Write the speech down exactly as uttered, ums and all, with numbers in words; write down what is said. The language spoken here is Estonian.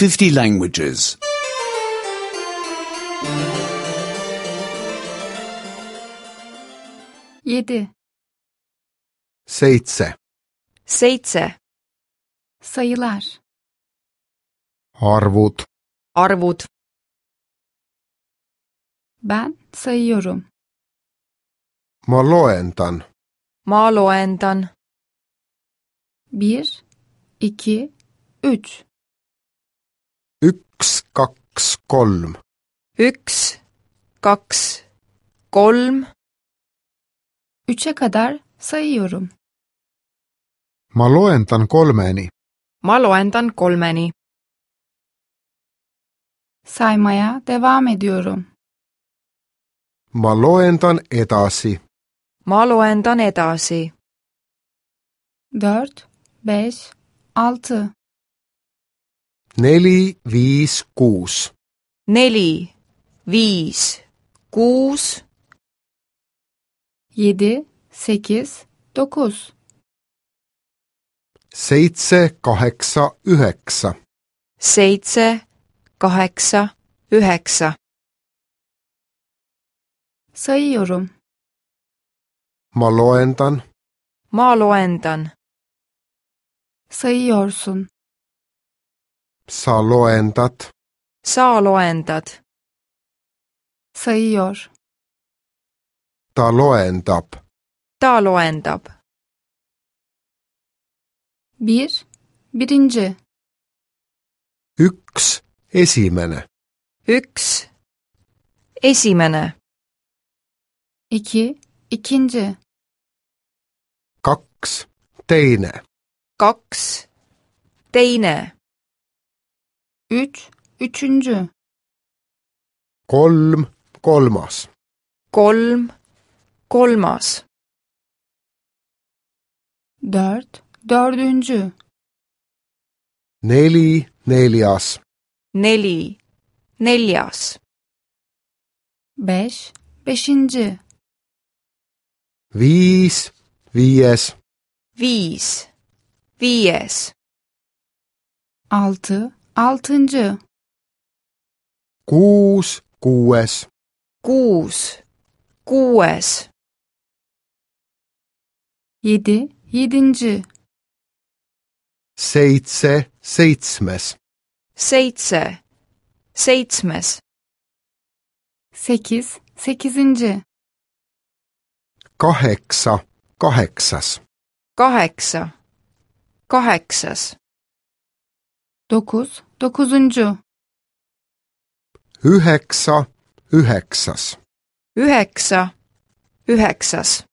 fifty languages. Yedi. Seitse. Seitse. Sayılar. Arvud. Arvud. Ben sayıyorum. Ma loentan. Ma loendan. Bir, iki, üç. Yks, kaks, kolm. Üks, kaks, kolm. Üçe kadar sayıyorum. Ma loentan kolmeni. Ma loendan kolmeni. Saymaya devam ediyorum. Ma loentan edasi. Ma loendan edasi. Dört, beş, altı. Neli, viis, kuus. Neli, viis, kuus. Yedi, sekiz, dokuz. Seitse, kaheksa, üheksa. Seitse, kaheksa, üheksa. Sayıyorum. Ma loentan. Ma loendan. Sayıyorsun. Sa loentat. Sa loendad. Sayıyor. Ta loendab. Ta loendab. Bir, birinci. Yks, esimene. Üks, esimene. İki, ikinci. Kaks, teine. Kaks, teine. Üç, üçüncü. Kolm, kolmas. Kolm, kolmas. Dört, dördüncü. Neli, neljas. Neli, neljas. Beş, beşinci. Viis, viies. Viis, viies. Altı, altıncı. Kuus, kuues. Kuus, kuues. Yedi, yedinci. Seitse, seitsmes. Seitse, seitsmes. Sekiz, sekizinci. Kaheksa, kaheksas. Kaheksa, kaheksas. Dokuz, dokuzuncu. Üheksa, üheksas. Üheksa, üheksas.